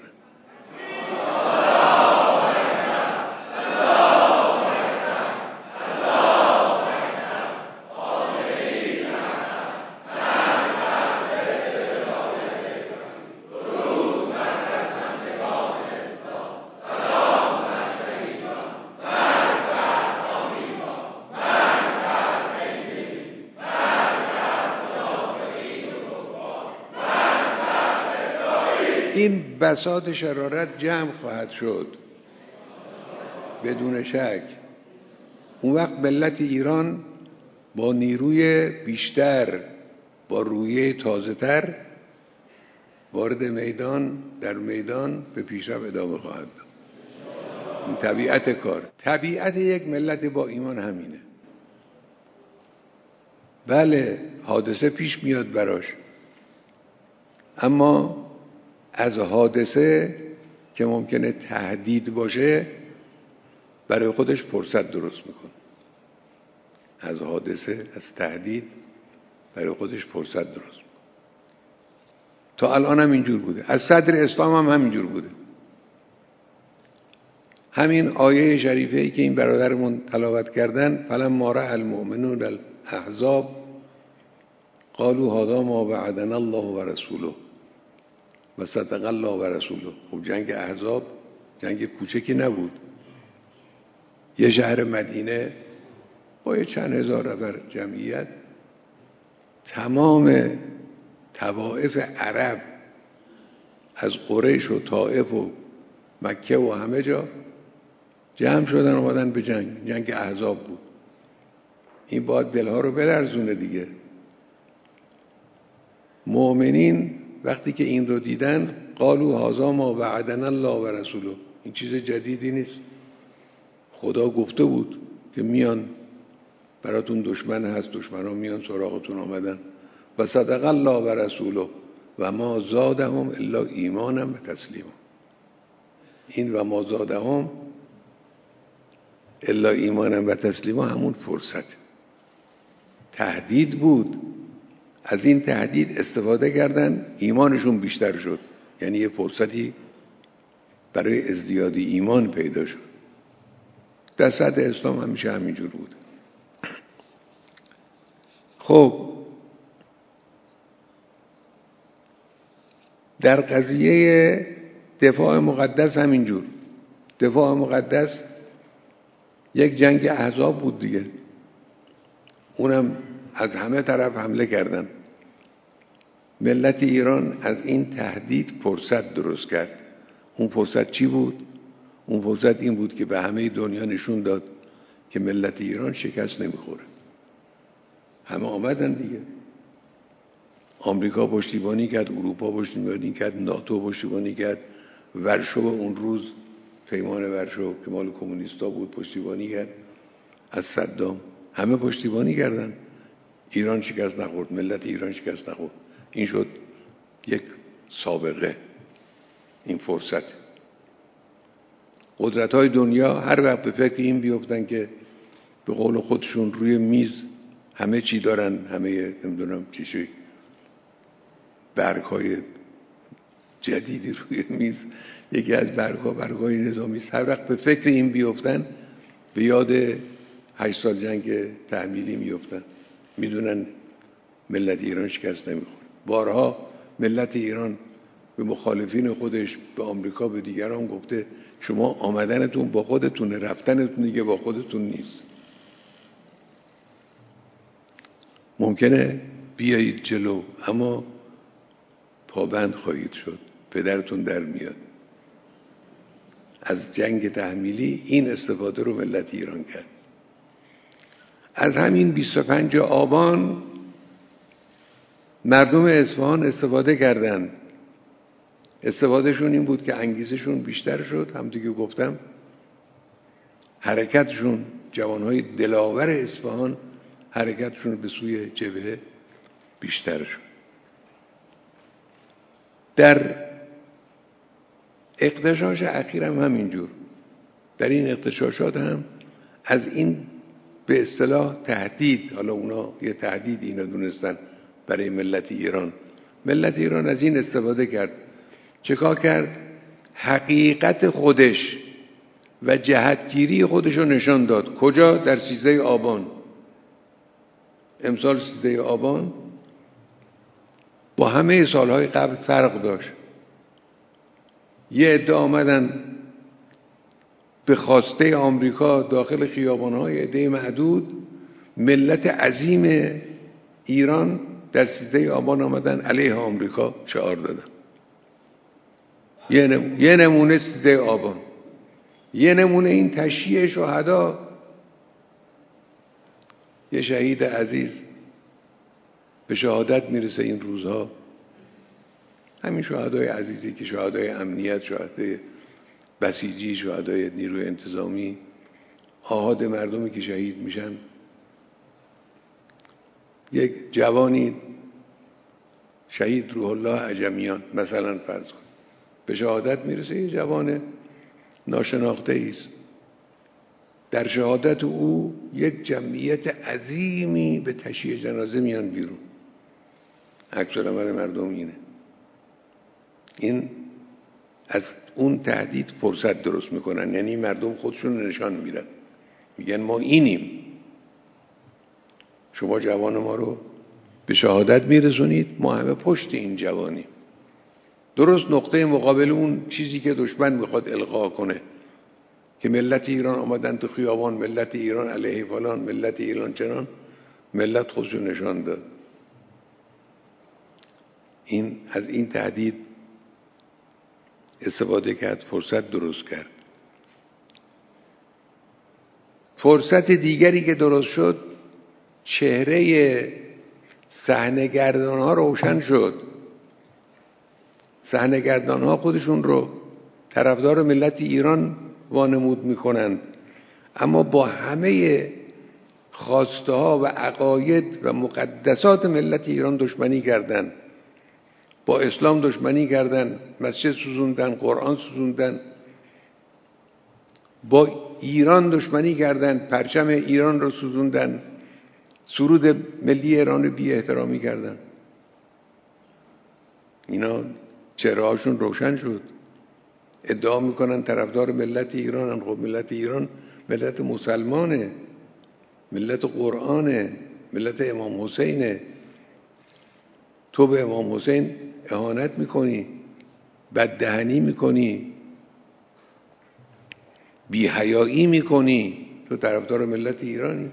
این بساط شرارت جمع خواهد شد بدون شک. اون وقت ملت ایران با نیروی بیشتر، با رویه تازه‌تر وارد میدان، در میدان به پیشرفت ادامه خواهد داد. این طبیعت کار، طبیعت یک ملت با ایمان همینه. بله حادثه پیش میاد براش، اما از حادثه که ممکنه تهدید باشه برای خودش فرصت درست میکنه. از حادثه، از تهدید برای خودش فرصت درست میکنه. تا الان هم اینجور بوده، از صدر اسلام هم همینجور بوده. همین آیه شریفه‌ای که این برادرمون تلاوت کردن، فلما رأى المؤمنون الاحزاب قالوا هذا ما وعدنا الله و رسوله و صدق الله و رسوله. خب جنگ احزاب جنگ کوچکی نبود. یه شهر مدینه با یه چند هزار نفر جمعیت، تمام طوائف عرب از قریش و طائف و مکه و همه جا جمع شدن اومدن به جنگ احزاب بود. این باید دلها رو بلرزونه دیگه. مؤمنین وقتی که این رو دیدن قالوا هذا ما وعدنا الله و رسوله، این چیز جدیدی نیست، خدا گفته بود که میان براتون دشمن هست، دشمنان میان سراغتون آمدن و صدق الله و رسوله و ما زادهم الا ایمانا و تسلیما. این و ما زادهم الا ایمانا و تسلیما همون فرصت تهدید بود. از این تهدید استفاده کردن، ایمانشون بیشتر شد، یعنی یه فرصتی برای ازدیاد ایمان پیدا شد. در صدر اسلام همیشه همینجور بود. خب در قضیه دفاع مقدس همینجور. دفاع مقدس یک جنگ احزاب بود دیگه، اونم از همه طرف حمله کردن. ملت ایران از این تهدید فرصت درست کرد. اون فرصت چی بود؟ اون فرصت این بود که به همه دنیا نشون داد که ملت ایران شکست نمیخوره. همه آمدن دیگه. آمریکا پشتیبانی کرد، اروپا پشتیبانی کرد، ناتو پشتیبانی کرد، ورشو اون روز پیمان ورشو که مال کمونیستا بود پشتیبانی کرد از صدام. همه پشتیبانی کردن. ایران شکست نخورد، ملت ایران شکست نخورد. این شد یک سابقه. این فرصت. قدرت‌های دنیا هر وقت به فکر این بیفتن که به قول خودشون روی میز همه چی دارن، همه نمیدونم چیشی برگ‌های جدیدی روی میز، یکی از برگ‌های نظامی است، هر وقت به فکر این بیفتن به یاد 8 سال جنگ تحمیلی میفتن. میدونن ملت ایران شکست نمیخوره. بارها ملت ایران به مخالفین خودش، به آمریکا، به دیگران گفته شما آمدنتون با خودتونه، رفتنتون دیگه با خودتون نیست. ممکنه بیایید جلو اما پابند خواهید شد، پدرتون در میاد. از جنگ تحمیلی این استفاده رو ملت ایران کرد. از همین 25 آبان مردم اصفهان استفاده کردند. استفادهشون این بود که انگیزشون بیشتر شد. هم دیگه گفتم حرکتشون، جوانهای دلاور اصفهان حرکتشون به سوی جبهه بیشتر شد. در اغتشاش اخیر هم همینجور. در این اغتشاشات هم از این به اصطلاح تهدید، حالا اونا یه تهدید اینا دونستن برای ملت ایران. ملت ایران از این استفاده کرد. چیکار کرد؟ حقیقت خودش و جهتگیری خودش رو نشان داد. کجا؟ در 13 آبان. امسال 13 آبان با همه سالهای قبل فرق داشت. یه عده آمدن به خواسته آمریکا داخل خیابان‌های عده معدود، ملت عظیم ایران در 13 آبان آمدن علیه آمریکا شعار دادن. یه نمونه 13 آبان، یه نمونه این تشییع شهدا. یه شهید عزیز به شهادت میرسه این روزها، همین شهدای عزیزی که شهدای امنیت، شهدای بسیجی، شهدای نیروی انتظامی، آحاد مردمی که شهید میشن، یک جوانی شهید روح الله عجمیان مثلا فرض کن به شهادت میرسه، یه جوان ناشناخته است، در شهادت او یک جمعیت عظیمی به تشییع جنازه میان بیرون. عکس العمل مردم اینه. این از اون تهدید فرصت درست میکنن، یعنی مردم خودشون نشان میدن، میگن ما اینیم، شما جوان ما رو به شهادت میرسونید، ما همه پشت این جوانیم. درست نقطه مقابل اون چیزی که دشمن میخواد القا کنه که ملت ایران آمدن تو خیابان، ملت ایران علیه فلان، ملت ایران چنان، ملت خودشو نشان داد. این از این تهدید استفاده کرد، فرصت درست کرد. فرصت دیگری که درست شد، چهره صحنه‌گردان ها روشن شد. صحنه‌گردان ها خودشون رو طرفدار ملت ایران وانمود میکنند، اما با همه خواسته ها و عقاید و مقدسات ملت ایران دشمنی کردند. با اسلام دشمنی کردند، مسجد سوزوندن، قرآن سوزوندن، با ایران دشمنی کردند، پرچم ایران رو سوزوندن، سرود ملی ایران رو بی احترامی کردند. اینا چهرهاشون روشن شد، ادعا میکنن طرفدار ملت ایرانن. خب ملت ایران ملت مسلمانه، ملت قرآنه، ملت امام حسینه. تو به امام حسین اهانت میکنی، بددهنی میکنی، بی‌حیایی میکنی، تو طرفدار ملت ایرانی.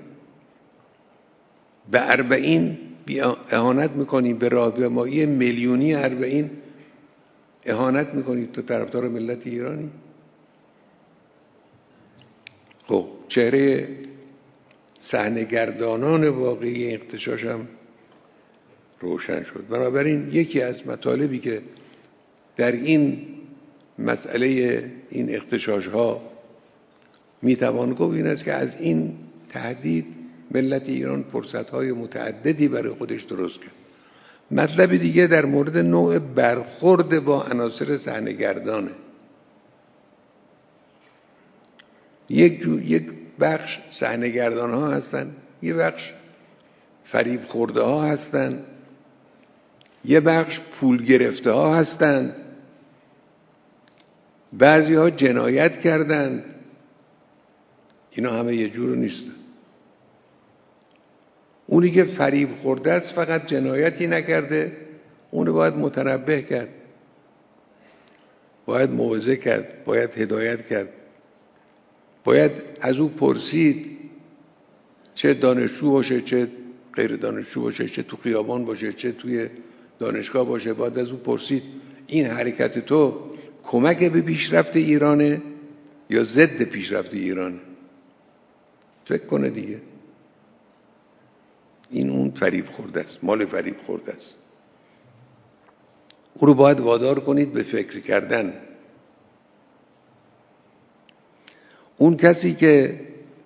به اربعین اهانت میکنی، به راهپیمایی میلیونی اربعین اهانت میکنی، تو طرفدار ملت ایرانی. خب چهره صحنه‌گردانان واقعی اغتشاش هم روشن شد. بنابراین یکی از مطالبی که در این مسئله این اغتشاش ها میتوان گفت این است که از این تهدید ملت ایران فرصت های متعددی برای خودش درست کرد. مطلب دیگه در مورد نوع برخورد با عناصر صحنه‌گردانه. یک بخش صحنه‌گردان ها هستن، یه بخش فریب خورده ها هستن، یه بخش پول گرفته ها هستند، بعضی ها جنایت کردند. اینا همه یه جور نیستن. اونی که فریب خورده است فقط جنایتی نکرده، اونو باید متنبه کرد، باید موعظه کرد، باید هدایت کرد، باید از او پرسید، چه دانشجو باشه، چه غیر دانشجو باشه، چه تو خیابان باشه، چه توی دانشگاه باشه، باید از او پرسید این حرکت تو کمک به پیشرفت ایرانه یا ضد پیشرفت ایرانه؟ فکر کنه دیگه. این اون فریب خورده است، مال فریب خورده است. او رو باید وادار کنید به فکر کردن. اون کسی که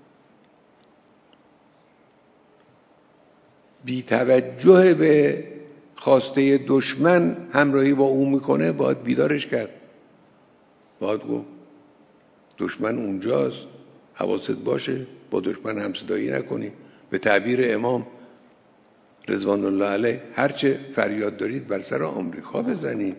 بی توجه به خواسته دشمن همراهی با او میکنه، باید بیدارش کرد. باید گفت دشمن اونجاست، حواست باشه، با دشمن همصدایی نکنی. به تعبیر امام رضوان الله علیه، هرچه فریاد دارید بر سر آمریکا بزنید.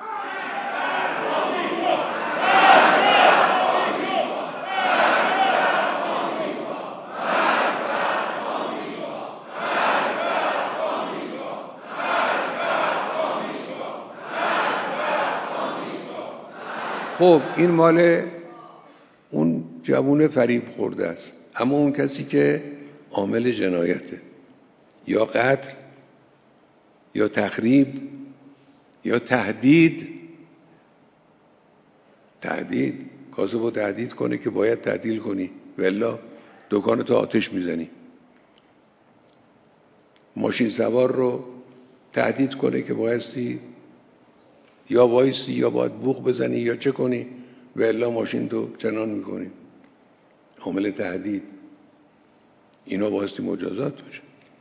خب این مال اون جوون فریب خورده است. اما اون کسی که عامل جنایته، یا قتل یا تخریب یا تهدید کاسه با تهدید کنه که باید تعدیل کنی والا دکانتو آتش میزنی. ماشین سوار رو تهدید کنه که بایستی یا وایسی یا باید بوق بزنی یا چه کنی و الا ماشین تو چنان میکنی. عامل تهدید اینا بایستی مجازات بشه.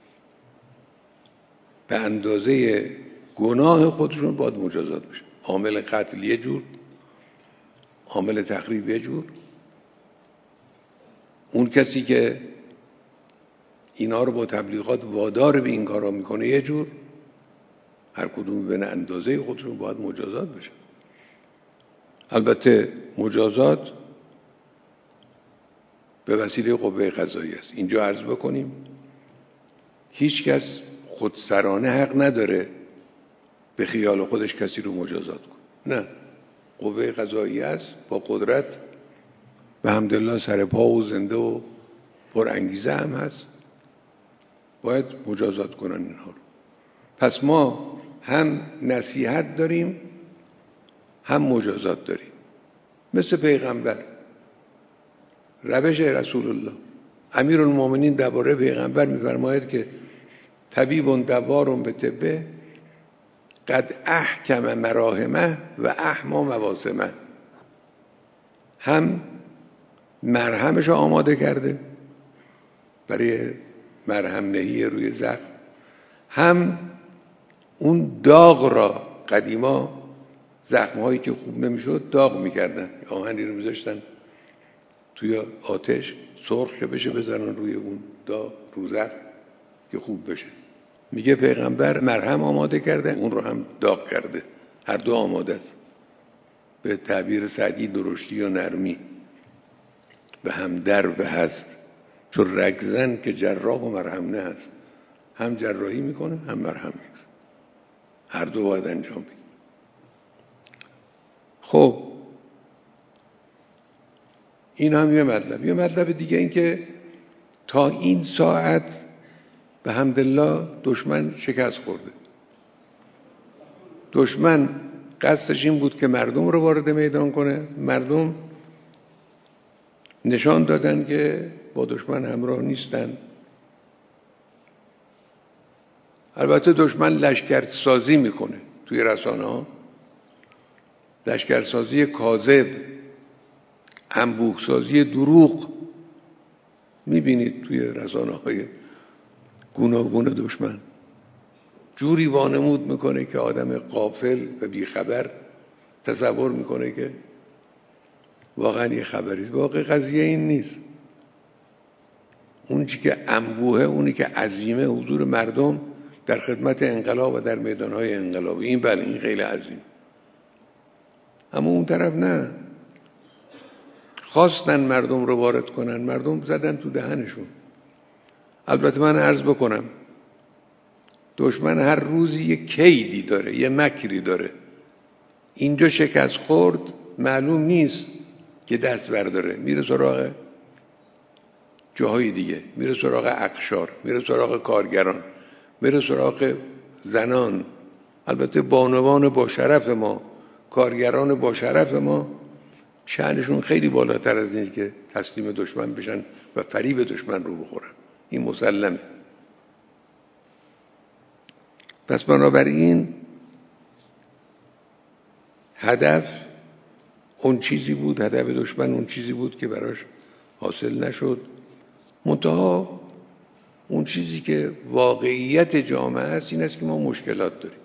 به اندازه گناه خودشون باید مجازات بشه. عامل قتل یه جور، عامل تخریب یه جور، اون کسی که اینا رو با تبلیغات وادار به این کارا میکنه یه جور، هر کدوم به اندازه خودشون باید مجازات بشه. البته مجازات به وسیله قوه قضاییه است. اینجا عرض بکنیم هیچ کس خودسرانه حق نداره به خیال خودش کسی رو مجازات کنه. نه، قوه قضاییه است با قدرت و الحمدلله سر پا و زنده و پر انگیزه هم هست، باید مجازات کنن اینها رو. پس ما هم نصیحت داریم هم مجازات داریم، مثل پیغمبر. روش رسول الله امیرالمومنین درباره پیغمبر میفرماید که طبیب دوار به طبه قد احکم مراهمه و احما مواسمه. هم مرهمش رو آماده کرده برای مرهم نهی روی زخم، هم اون داغ را، قدیما زخم‌هایی که خوب نمیشد داغ میکردن، آهنی رو میذاشتن توی آتش سرخ که بشه بزنن روی اون داغ رو زخم که خوب بشه. میگه پیغمبر مرهم آماده کرده، اون رو هم داغ کرده، هر دو آماده است. به تعبیر سعدی درشتی و نرمی به هم درب هست، چون رگزن که جراح و مرهم نه هست. هم جراحی میکنه هم مرهم میکنه، هر دو باید انجام بگیره. خب این هم یه مطلب. یه مطلب دیگه این که تا این ساعت به حمدالله دشمن شکست خورده. دشمن قصدش این بود که مردم رو وارد میدان کنه. مردم نشان دادن که با دشمن همراه نیستن. البته دشمن لشکرسازی میکنه توی رسانه ها، لشکرسازی کاذب، انبوه‌سازی دروغ میبینید توی رسانه های گوناگون دشمن. جوری وانمود میکنه که آدم غافل و بیخبر تصور میکنه که واقعا یه خبری. واقع قضیه این نیست. اون چی که انبوهه، اونی که عظیمه، حضور مردم در خدمت انقلاب و در میدانهای انقلاب، این بله این خیلی عظیم. اما اون طرف نه، خواستن مردم رو وارد کنن، مردم زدن تو دهنشون. البته من عرض بکنم دشمن هر روزی یه کیدی داره، یه مکری داره. اینجا شکست خورد معلوم نیست که دست برداره، میره سراغ جاهای دیگه، میره سراغ اقشار، میره سراغ کارگران، میره سراغ زنان. البته بانوان با شرف ما، کارگران با شرف ما شأنشون خیلی بالاتر از این که تسلیم دشمن بشن و فریب دشمن رو بخورن، این مسلمه. پس بنابراین هدف اون چیزی بود، هدف دشمن اون چیزی بود که براش حاصل نشد. منتها اون چیزی که واقعیت جامعه است این است که ما مشکلات داریم.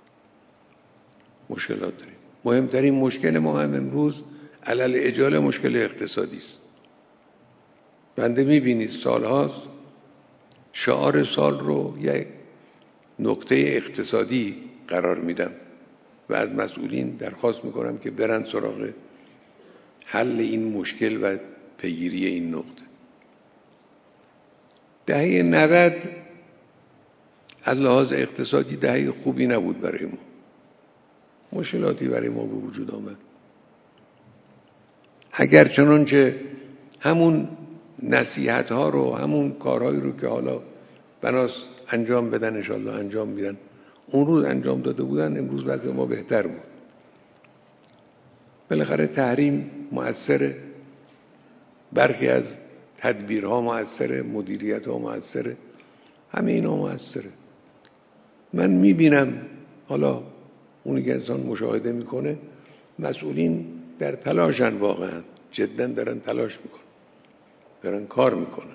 مهمترین مشکل ما هم امروز علل اجاله مشکل اقتصادی است. بنده میبینید سالهاست شعار سال رو یک نکته اقتصادی قرار میدم و از مسئولین درخواست میکنم که برن سراغ حل این مشکل و پیگیری این نقطه. دهه 90 از لحاظ اقتصادی دهه خوبی نبود برای ما. مشکلاتی برای ما به وجود آمد. اگر چنانچه همون نصیحت ها رو، همون کارهایی رو که حالا بناست انجام بدن انشالله انجام میدن، اون روز انجام داده بودن، امروز وضع ما بهتر بود. بالاخره تحریم مؤثره، برخی از تدبیرها مؤثره، مدیریت ها مؤثره، همه اینا موثره. من میبینم حالا اونی که انسان مشاهده میکنه، مسئولین در تلاشن، واقعا جدا دارن تلاش میکنن، دارن کار میکنن،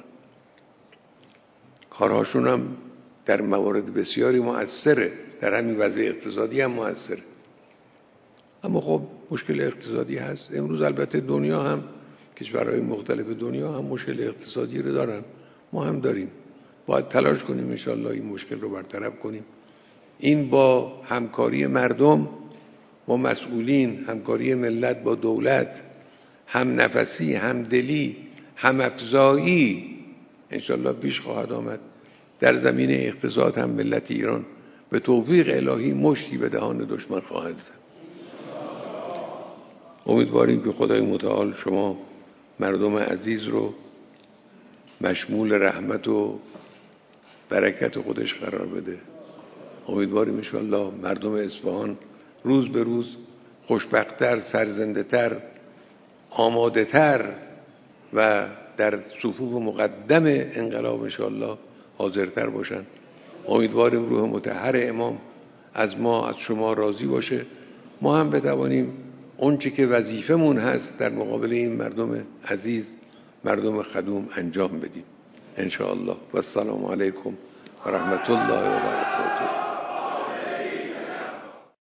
کارهاشون هم در موارد بسیاری مؤثره، در همین وضع اقتصادی هم مؤثره. اما خب مشکل اقتصادی هست. امروز البته دنیا هم، کشورهای مختلف دنیا هم مشکل اقتصادی رو دارن، ما هم داریم. باید تلاش کنیم انشالله این مشکل رو برطرف کنیم. این با همکاری مردم، با مسئولین، همکاری ملت با دولت، هم نفسی، هم دلی، هم افزایی انشالله پیش خواهد آمد. در زمینه اقتصاد هم ملت ایران به توفیق الهی مشتی به دهان دشمن خواهد زد. امیدواریم که خدای متعال شما مردم عزیز رو مشمول رحمت و برکت خودش قرار بده. امیدواریم انشالله مردم اصفهان روز به روز خوشبخت‌تر، سرزنده‌تر، آماده‌تر و در صفوف مقدم انقلاب انشالله حاضرتر باشن. امیدواریم روح مطهر امام از ما، از شما راضی باشه، ما هم بتوانیم اون چی که وظیفمون هست در مقابل این مردم عزیز، مردم خدوم انجام بدیم ان شاء الله. و السلام علیکم و رحمت الله و برکاته.